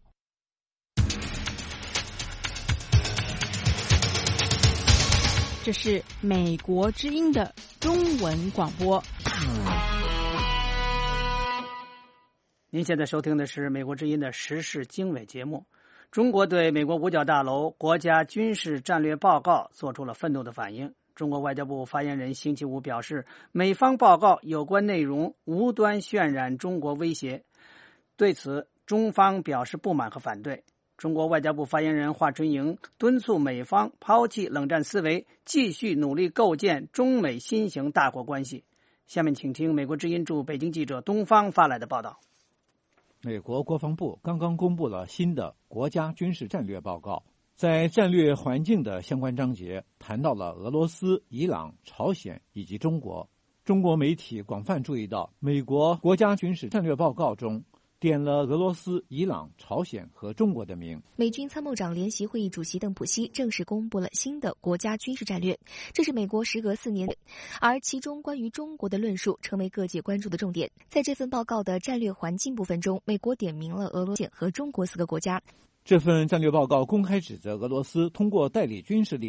这是美国之音的中文广播。 您现在收听的是美国之音的时事经纬节目。中国对美国五角大楼国家军事战略报告做出了愤怒的反应。中国外交部发言人星期五表示，美方报告有关内容无端渲染中国威胁，对此中方表示不满和反对。中国外交部发言人华春莹敦促美方抛弃冷战思维，继续努力构建中美新型大国关系。下面请听美国之音驻北京记者东方发来的报道。 美国国防部刚刚公布了新的国家军事战略报告，在战略环境的相关章节谈到了俄罗斯、伊朗、朝鲜以及中国。中国媒体广泛注意到，美国国家军事战略报告中点了俄罗斯、伊朗、朝鲜和中国的名。 美军参谋长联席会议主席邓普西正式公布了新的国家军事战略，这是美国时隔四年，而其中关于中国的论述成为各界关注的重点。在这份报告的战略环境部分中，美国点名了俄罗斯和中国四个国家。 这份战略报告公开指责俄罗斯通过代理军事力量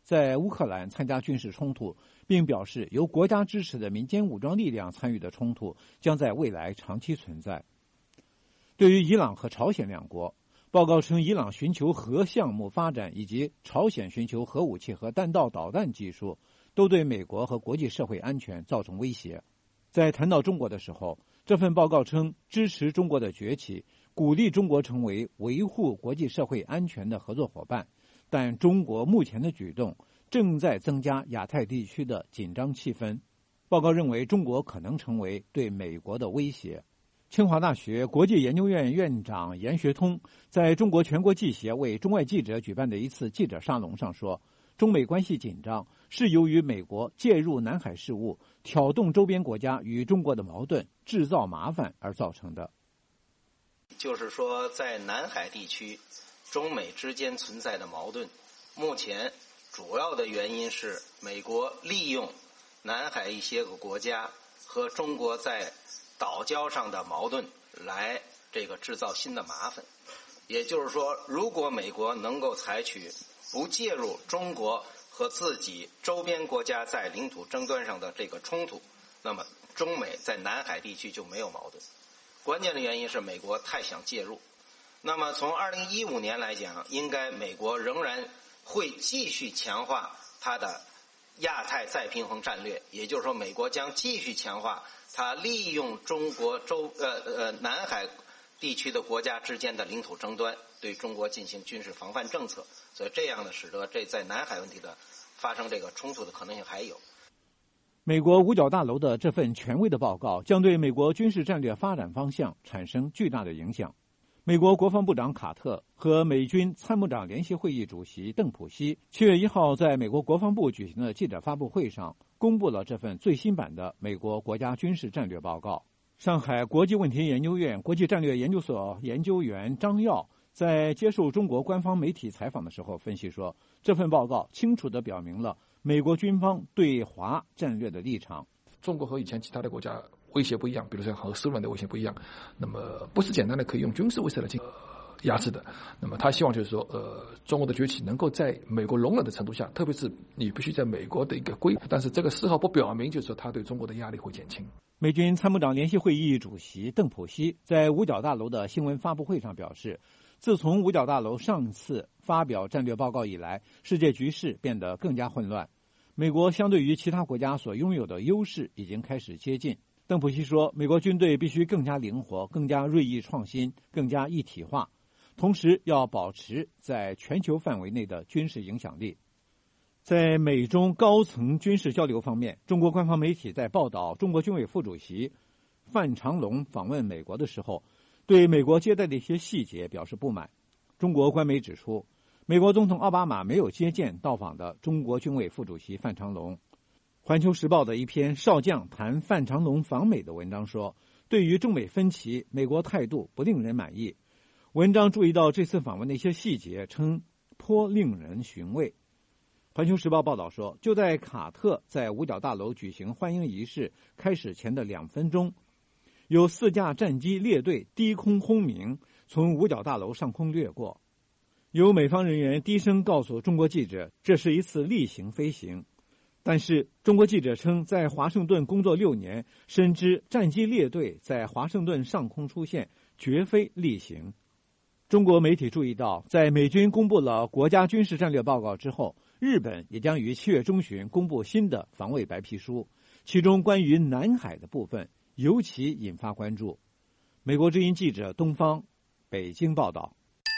在乌克兰参加军事冲突，并表示由国家支持的民间武装力量参与的冲突将在未来长期存在。对于伊朗和朝鲜两国，报告称伊朗寻求核项目发展以及朝鲜寻求核武器和弹道导弹技术都对美国和国际社会安全造成威胁。在谈到中国的时候，这份报告称支持中国的崛起，鼓励中国成为维护国际社会安全的合作伙伴，但中国目前的举动正在增加亚太地区的紧张气氛。报告认为中国可能成为对美国的威胁。清华大学国际研究院院长严学通在中国全国记协为中外记者举办的一次记者沙龙上说，中美关系紧张是由于美国介入南海事务，挑动周边国家与中国的矛盾，制造麻烦而造成的。 就是说，在南海地区，中美之间存在的矛盾，目前主要的原因是美国利用南海一些个国家和中国在岛礁上的矛盾来这个制造新的麻烦。也就是说，如果美国能够采取不介入中国和自己周边国家在领土争端上的这个冲突，那么中美在南海地区就没有矛盾。关键的原因是美国太想介入。那么从二零一五年来讲，应该美国仍然会继续强化它的亚太再平衡战略，也就是说，美国将继续强化它利用中国周呃呃南海地区的国家之间的领土争端，对中国进行军事防范政策。所以这样呢，使得这在南海问题的发生这个冲突的可能性还有。 美国五角大楼的这份权威的报告将对美国军事战略发展方向产生巨大的影响。美国国防部长卡特和美军参谋长联席会议主席邓普西七月一号在美国国防部举行的记者发布会上公布了这份最新版的美国国家军事战略报告。上海国际问题研究院国际战略研究所研究员张耀在接受中国官方媒体采访的时候分析说，这份报告清楚地表明了美国军方对华战略的立场。 中国和以前其他的国家威胁不一样，比如说和苏联的威胁不一样，那么不是简单的可以用军事威慑来进行压制的。那么他希望就是说，呃，中国的崛起能够在美国容忍的程度下，特别是你必须在美国的一个规，但是这个丝毫不表明就是说他对中国的压力会减轻。 美军参谋长联席会议主席邓普西在五角大楼的新闻发布会上表示，自从五角大楼上次发表战略报告以来，世界局势变得更加混乱。美国相对于其他国家所拥有的优势已经开始接近。邓普西说，美国军队必须更加灵活、更加锐意创新、更加一体化，同时要保持在全球范围内的军事影响力。在美中高层军事交流方面，中国官方媒体在报道中国军委副主席范长龙访问美国的时候，对美国接待的一些细节表示不满。中国官媒指出，美国总统奥巴马没有接见到访的中国军委副主席范长龙。环球时报的一篇少将谈范长龙访美的文章说，对于中美分歧，美国态度不令人满意。文章注意到这次访问的一些细节，称颇令人寻味。环球时报报道说，就在卡特在五角大楼举行欢迎仪式开始前的两分钟，有四架战机列队低空轰鸣，从五角大楼上空掠过。有美方人员低声告诉中国记者，这是一次例行飞行。但是中国记者称，在华盛顿工作六年，深知战机列队在华盛顿上空出现绝非例行。中国媒体注意到，在美军公布了国家军事战略报告之后，日本也将于七月中旬公布新的防卫白皮书，其中关于南海的部分尤其引发关注。美国之音记者东方北京报道。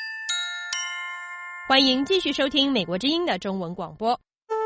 欢迎继续收听美国之音的中文广播。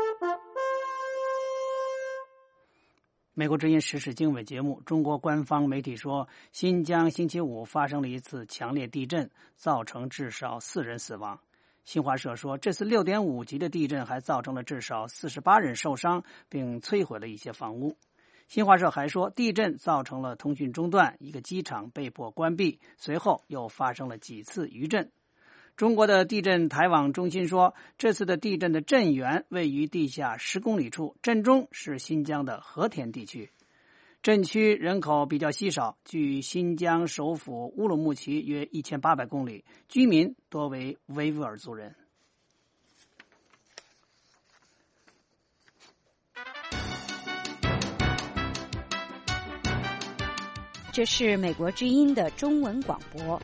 美国之音时事经纬节目，中国官方媒体说，新疆星期五发生了一次强烈地震，造成至少四人死亡。新华社说，这次 六点五 级的地震还造成了至少四十八人受伤，并摧毁了一些房屋。新华社还说，地震造成了通讯中断，一个机场被迫关闭，随后又发生了几次余震。中国的地震台网中心说，这次的地震的震源位于地下十公里处，震中是新疆的和田地区。震区人口比较稀少，距新疆首府乌鲁木齐约一千八百公里，居民多为维吾尔族人。 这是美国之音的中文广播。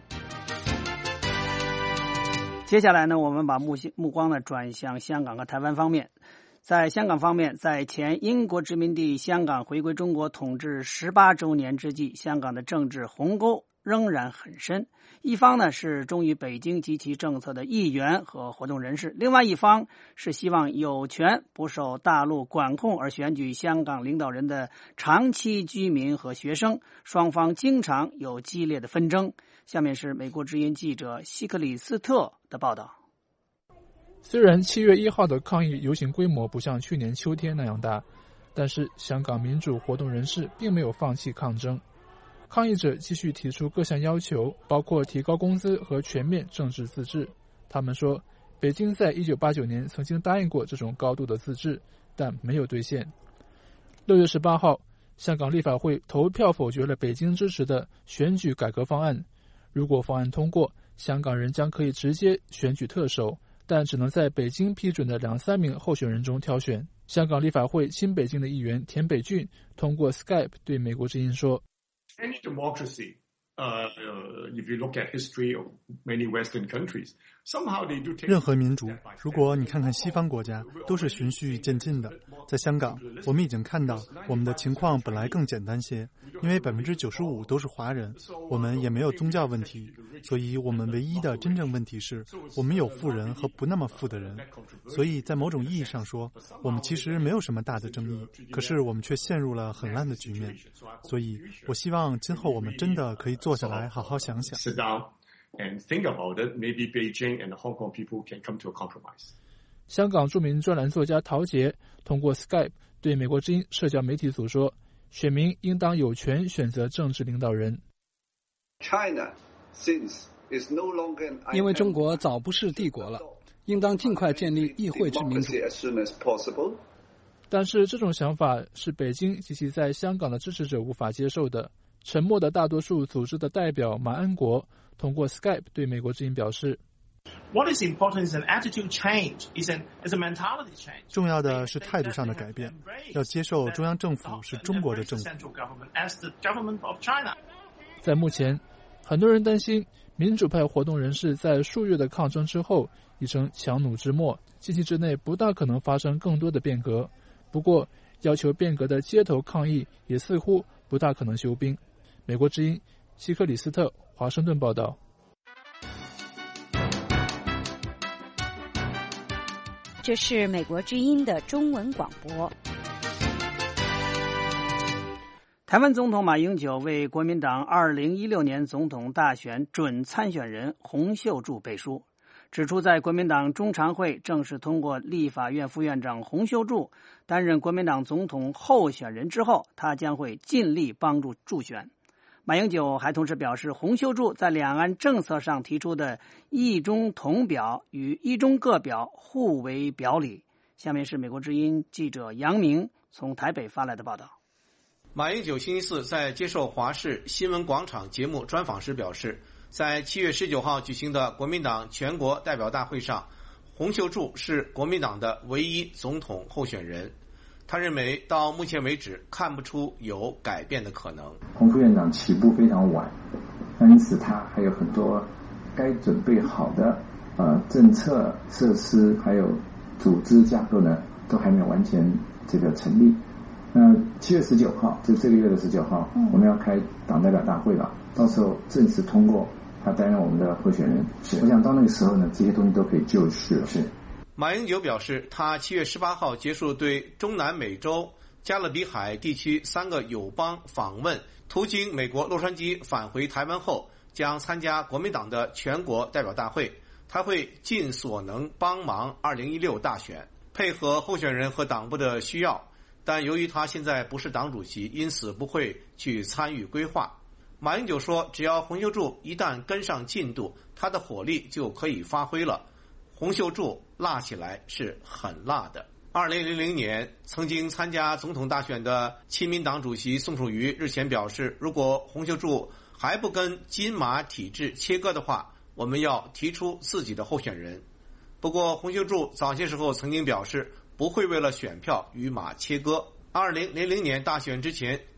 接下来呢，我们把目目光呢转向香港和台湾方面。在香港方面，在前英国殖民地香港回归中国统治十八周年之际，香港的政治鸿沟仍然很深。一方呢是忠于北京及其政策的议员和活动人士，另外一方是希望有权不受大陆管控而选举香港领导人的长期居民和学生，双方经常有激烈的纷争。下面是美国之音记者希克里斯特的报道。 虽然七月一号的抗议游行规模不像去年秋天那样大，但是香港民主活动人士并没有放弃抗争。抗议者继续提出各项要求，包括提高工资和全面政治自治。他们说，北京在一九八九年曾经答应过这种高度的自治，但没有兑现。六月十八号，香港立法会投票否决了北京支持的选举改革方案。如果方案通过，香港人将可以直接选举特首，但只能在北京批准的两三名候选人中挑选。香港立法会亲北京的议员田北俊通过 Skype 对美国之音说 Any democracy, uh, uh, if you look at history of many Western countries, somehow they do take... 任何民主，如果你看看西方国家，都是循序渐进的。在香港，我们已经看到我们的情况本来更简单些，因为百分之九十五都是华人，我们也没有宗教问题，所以我们唯一的真正问题是我们有富人和不那么富的人。所以在某种意义上说，我们其实没有什么大的争议，可是我们却陷入了很烂的局面。所以我希望今后我们真的可以坐下来好好想想。 And think about it, maybe Beijing and the Hong Kong people can come to a compromise. 香港著名专栏作家陶杰通过 Skype 对美国之音社交媒体组说，选民应当有权选择政治领导人。 China, since is no longer an 因为中国早不是帝国了，应当尽快建立议会制民主。 as soon as possible. 但是这种想法是北京及其在香港的支持者无法接受的。沉默的大多数组织的代表马恩国通过 Skype 对美国之音表示 What is important is an attitude change, is an is a mentality change. 重要的是态度上的改变，要接受中央政府是中国的政府。 在目前，很多人担心民主派活动人士在数月的抗争之后已成强弩之末，近期之内不大可能发生更多的变革。不过，要求变革的街头抗议也似乎不大可能休兵。美国之音希克里斯特华盛顿报道。 这是美国之音的中文广播。 台湾总统马英九为国民党二零一六年总统大选准参选人洪秀柱背书，指出在国民党中常会正式通过立法院副院长洪秀柱担任国民党总统候选人之后，他将会尽力帮助助选。马英九还同时表示，洪秀柱在两岸政策上提出的一中同表与一中各表互为表里。下面是美国之音记者杨明从台北发来的报道。 马英九星期四在接受华视新闻广场节目专访时表示，在七月十九号举行的国民党全国代表大会上，洪秀柱是国民党的唯一总统候选人。他认为到目前为止看不出有改变的可能。 洪副院长起步非常晚，那因此他还有很多该准备好的呃政策设施还有组织架构呢，都还没有完全这个成立。那七月十九号，就这个月的十九号，嗯、我们要开党代表大会了，到时候正式通过他担任我们的候选人。是，我想到那个时候呢，这些东西都可以就绪了。是。 马英九表示，他七月十八号结束对中南美洲加勒比海地区三个友邦访问，途经美国洛杉矶返回台湾后，将参加国民党的全国代表大会。他会尽所能帮忙二零一六大选，配合候选人和党部的需要，但由于他现在不是党主席，因此不会去参与规划。马英九说，只要洪秀柱一旦跟上进度，他的火力就可以发挥了。洪秀柱辣起来是很辣的。二零零零年曾经参加总统大选的亲民党主席宋楚瑜日前表示，如果洪秀柱还不跟金马体制切割的话，我们要提出自己的候选人。不过洪秀柱早些时候曾经表示不会为了选票与马切割。二零零零年大选之前，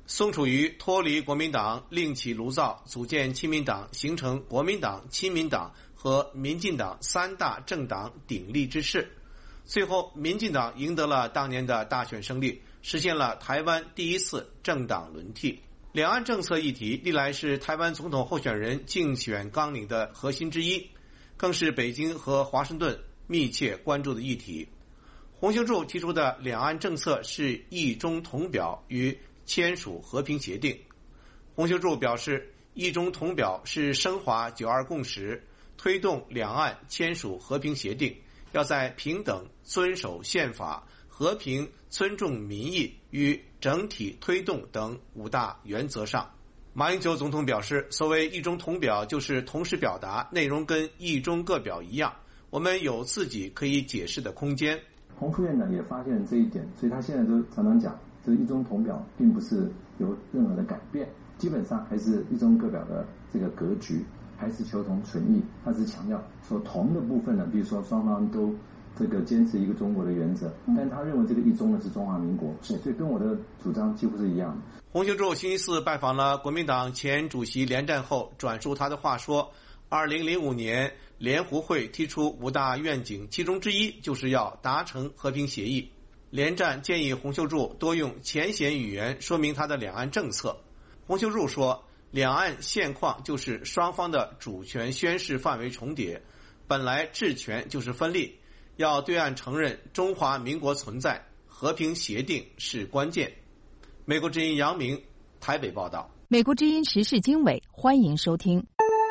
宋楚瑜脱离国民党，另起炉灶，组建亲民党，形成国民党、亲民党和民进党三大政党鼎立之势。最后，民进党赢得了当年的大选胜利，实现了台湾第一次政党轮替。两岸政策议题历来是台湾总统候选人竞选纲领的核心之一，更是北京和华盛顿密切关注的议题。洪秀柱提出的两岸政策是意中同表与签署和平协定。洪秀柱表示，意中同表是升华九二共识，推动两岸签署和平协定，要在平等、遵守宪法、和平、尊重民意与整体推动等五大原则上。马英九总统表示，所谓意中同表就是同时表达内容跟意中各表一样，我们有自己可以解释的空间。 洪副院长也发现这一点，所以他现在都常常讲，这个一中同表并不是有任何的改变，基本上还是一中各表的这个格局，还是求同存异。他是强调说同的部分呢，比如说双方都这个坚持一个中国的原则，但他认为这个一中呢是中华民国，所以跟我的主张几乎是一样的。 洪秀柱星期四拜访了国民党前主席连战后，转述他的话说，二零零五年联湖会提出五大愿景，其中之一就是要达成和平协议。连战建议洪秀柱多用浅显语言说明他的两岸政策。洪秀柱说，两岸现况就是双方的主权宣示范围重叠，本来治权就是分立，要对岸承认中华民国存在，和平协定是关键。美国之音杨明台北报道。 美国之音时事经纬，欢迎收听。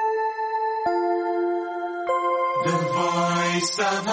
The Voice of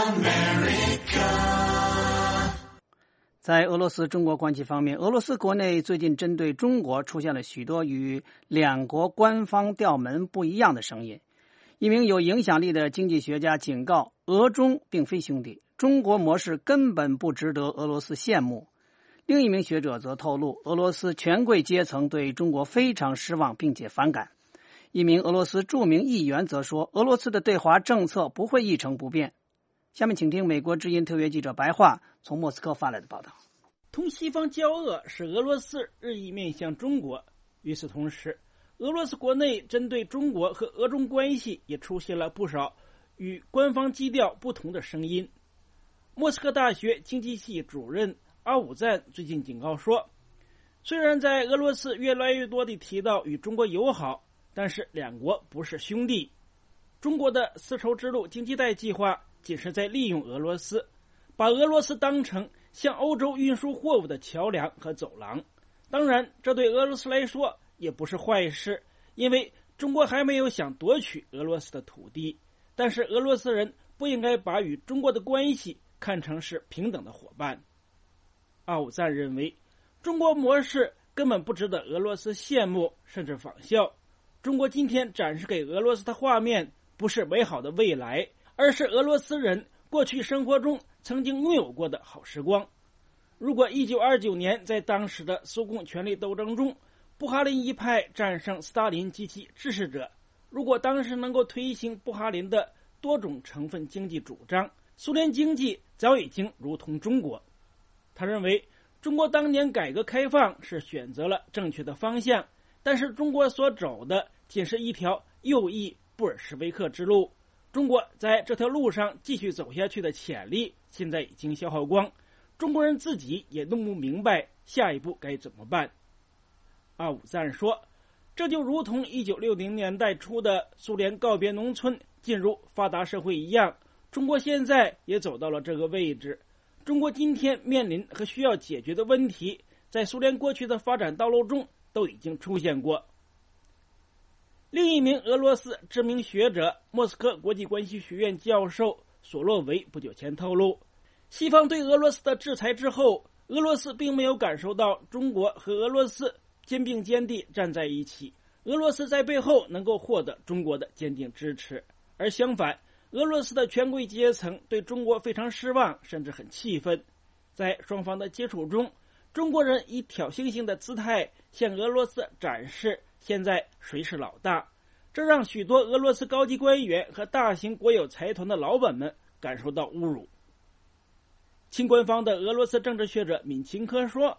America。 在俄罗斯中国关系方面，俄罗斯国内最近针对中国出现了许多与两国官方调门不一样的声音。一名有影响力的经济学家警告，俄中并非兄弟，中国模式根本不值得俄罗斯羡慕。另一名学者则透露，俄罗斯权贵阶层对中国非常失望并且反感。一名俄罗斯著名议员则说，俄罗斯的对华政策不会一成不变。下面请听美国之音特约记者白桦从莫斯科发来的报道。 同西方交恶使俄罗斯日益面向中国，与此同时，俄罗斯国内针对中国和俄中关系也出现了不少与官方基调不同的声音。莫斯科大学经济系主任阿武赞最近警告说，虽然在俄罗斯越来越多地提到与中国友好，但是两国不是兄弟。中国的丝绸之路经济带计划仅是在利用俄罗斯，把俄罗斯当成向欧洲运输货物的桥梁和走廊。当然，这对俄罗斯来说也不是坏事，因为中国还没有想夺取俄罗斯的土地。但是俄罗斯人不应该把与中国的关系看成是平等的伙伴。阿武赞认为，中国模式根本不值得俄罗斯羡慕甚至仿效。中国今天展示给俄罗斯的画面不是美好的未来，而是俄罗斯人过去生活中曾经拥有过的好时光。如果一九二九年在当时的苏共权力斗争中，布哈林一派战胜斯大林及其支持者，如果当时能够推行布哈林的多种成分经济主张，苏联经济早已经如同中国。他认为，中国当年改革开放是选择了正确的方向，但是中国所走的仅是一条右翼布尔什维克之路。中国在这条路上继续走下去的潜力现在已经消耗光，中国人自己也弄不明白下一步该怎么办。阿武赞说，这就如同一九六零年代初的苏联告别农村进入发达社会一样，中国现在也走到了这个位置。中国今天面临和需要解决的问题，在苏联过去的发展道路中都已经出现过。另一名俄罗斯知名学者，莫斯科国际关系学院教授索洛维不久前透露，西方对俄罗斯的制裁之后，俄罗斯并没有感受到中国和俄罗斯肩并肩地站在一起，俄罗斯在背后能够获得中国的坚定支持。而相反，俄罗斯的权贵阶层对中国非常失望，甚至很气愤。在双方的接触中，中国人以挑衅性的姿态向俄罗斯展示现在谁是老大，这让许多俄罗斯高级官员和大型国有财团的老板们感受到侮辱。亲官方的俄罗斯政治学者敏钦科说，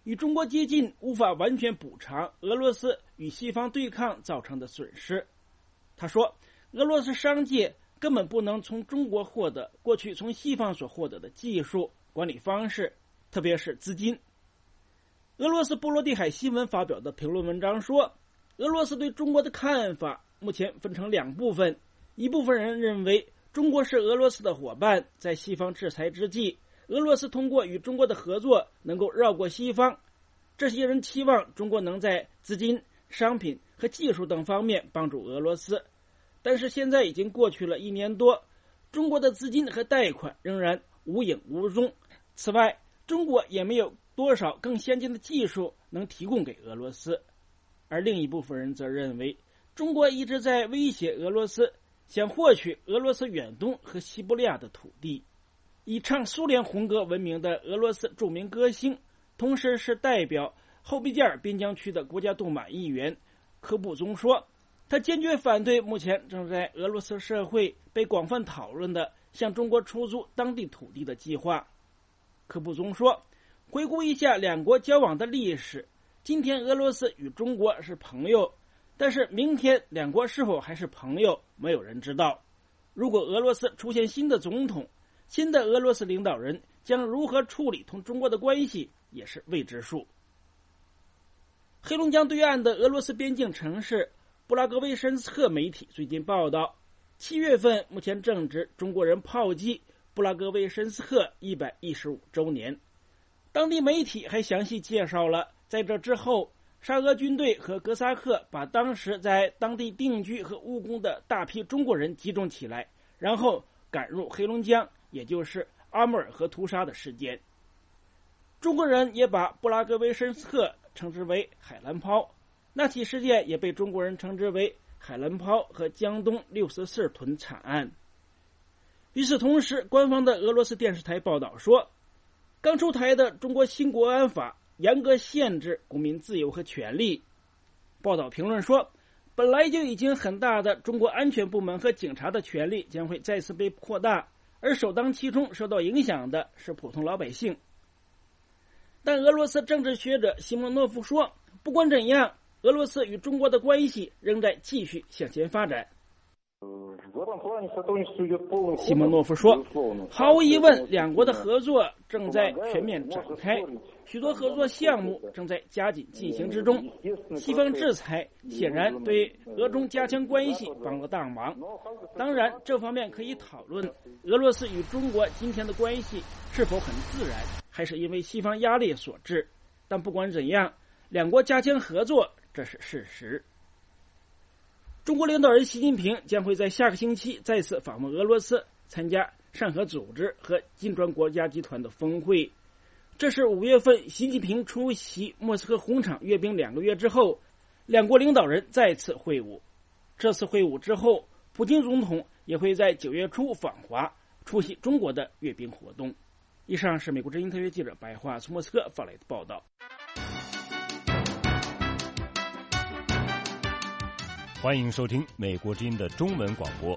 与中国接近无法完全补偿俄罗斯与西方对抗造成的损失。他说，俄罗斯商界根本不能从中国获得过去从西方所获得的技术、管理方式，特别是资金。俄罗斯波罗的海新闻发表的评论文章说，俄罗斯对中国的看法目前分成两部分，一部分人认为中国是俄罗斯的伙伴，在西方制裁之际，俄罗斯通过与中国的合作能够绕过西方。这些人期望中国能在资金、商品和技术等方面帮助俄罗斯，但是现在已经过去了一年多，中国的资金和贷款仍然无影无踪。此外，中国也没有多少更先进的技术能提供给俄罗斯。而另一部分人则认为，中国一直在威胁俄罗斯，想获取俄罗斯远东和西伯利亚的土地。以唱苏联红歌闻名的俄罗斯著名歌星，同时是代表后备加尔边疆区的国家杜马议员科布宗说，他坚决反对目前正在俄罗斯社会被广泛讨论的向中国出租当地土地的计划。科布宗说，回顾一下两国交往的历史，今天俄罗斯与中国是朋友，但是明天两国是否还是朋友，没有人知道。如果俄罗斯出现新的总统，新的俄罗斯领导人将如何处理同中国的关系，也是未知数。黑龙江对岸的俄罗斯边境城市布拉格维申斯克媒体最近报道，七月份目前正值中国人炮击布拉格维申斯克一百一十五周年。当地媒体还详细介绍了在这之后，沙俄军队和哥萨克把当时在当地定居和务工的大批中国人集中起来，然后赶入黑龙江，也就是阿穆尔河屠杀的事件。中国人也把布拉格维申斯克称之为海兰抛，那起事件也被中国人称之为海兰抛和江东六十四屯惨案。与此同时，官方的俄罗斯电视台报道说，刚出台的中国新国安法严格限制公民自由和权利。报道评论说，本来就已经很大的中国安全部门和警察的权力将会再次被扩大，而首当其冲受到影响的是普通老百姓。但俄罗斯政治学者西莫诺夫说，不管怎样，俄罗斯与中国的关系仍在继续向前发展。西莫诺夫说，毫无疑问，两国的合作正在全面展开，许多合作项目正在加紧进行之中。西方制裁显然对俄中加强关系帮了大忙。当然，这方面可以讨论俄罗斯与中国今天的关系是否很自然，还是因为西方压力所致。但不管怎样，两国加强合作，这是事实。中国领导人习近平将会在下个星期再次访问俄罗斯，参加上合组织和金砖国家集团的峰会。这是五月份习近平出席莫斯科红场阅兵两个月之后，两国领导人再次会晤。这次会晤之后，普京总统也会在九月初访华，出席中国的阅兵活动。以上是美国之音特约记者白桦从莫斯科发来的报道。 欢迎收听美国之音的中文广播。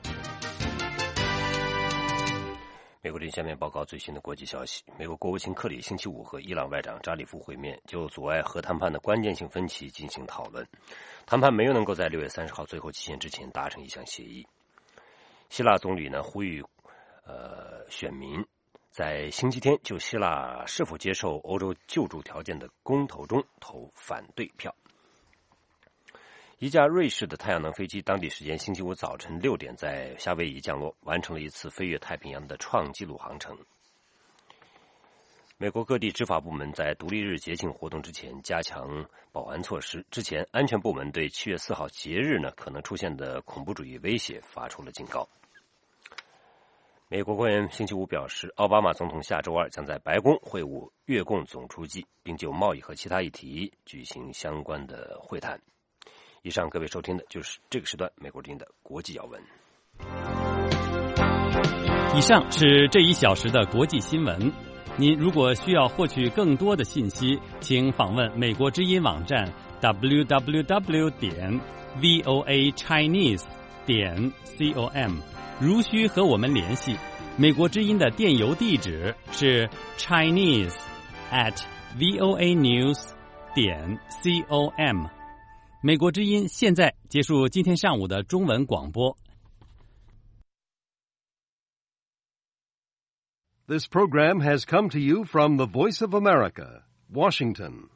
美国之音下面报告最新的国际消息。美国国务卿克里星期五和伊朗外长扎里夫会面，就阻碍核谈判的关键性分歧进行讨论。谈判没有能够在六月三十号最后期限之前达成一项协议。希腊总理呢呼吁呃选民在星期天就希腊是否接受欧洲救助条件的公投中投反对票。一架瑞士的太阳能飞机当地时间星期五早晨六点在夏威夷降落，完成了一次飞越太平洋的创纪录航程。美国各地执法部门在独立日节庆活动之前加强保安措施。之前，安全部门对七月四号节日呢可能出现的恐怖主义威胁发出了警告。美国官员星期五表示，奥巴马总统下周二将在白宫会晤越共总书记，并就贸易和其他议题举行相关的会谈。以上各位收听的就是这个时段美国之音的国际要闻。 以上是这一小时的国际新闻。您如果需要获取更多的信息，请访问美国之音网站 double-u double-u double-u 点 voa chinese 点 com。如需和我们联系，美国之音的电邮地址是 chinese at v o a news 点 com。美国之音现在结束今天上午的中文广播。 This program has come to you from the Voice of America, Washington.